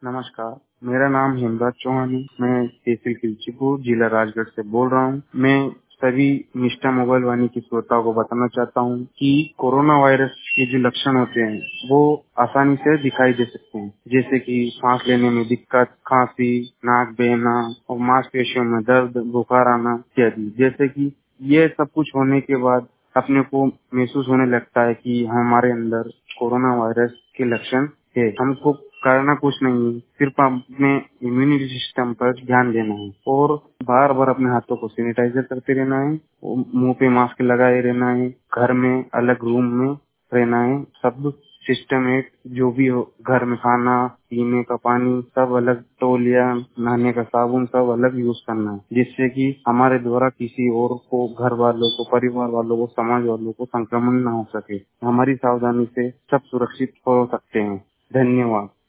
नमस्कार, मेरा नाम हेमराज चौहान है। मैं तहसील खिलचीपुर, जिला राजगढ़ से बोल रहा हूँ। मैं सभी निष्ठा मोबाइल वाणी की श्रोताओं को बताना चाहता हूँ कि कोरोना वायरस के जो लक्षण होते हैं वो आसानी से दिखाई दे सकते हैं, जैसे कि सांस लेने में दिक्कत, खांसी, नाक बहना और मांसपेशियों में दर्द, बुखार आना इत्यादि। जैसे कि ये सब कुछ होने के बाद अपने को महसूस होने लगता है कि हमारे अंदर कोरोना वायरस के लक्षण है। हमको करना कुछ नहीं है, सिर्फ अपने इम्यूनिटी सिस्टम पर ध्यान देना है और बार बार अपने हाथों को सैनिटाइजर करते रहना है, मुंह पे मास्क लगाए रहना है, घर में अलग रूम में रहना है। सब सिस्टमेट जो भी हो, घर में खाना, पीने का पानी सब अलग, तौलिया, नहाने का साबुन सब अलग यूज करना है, जिससे कि हमारे द्वारा किसी और को, घर वालों को, परिवार वालों को, समाज वालों को संक्रमण न हो सके। हमारी सावधानी से सब सुरक्षित हो सकते हैं। धन्यवाद।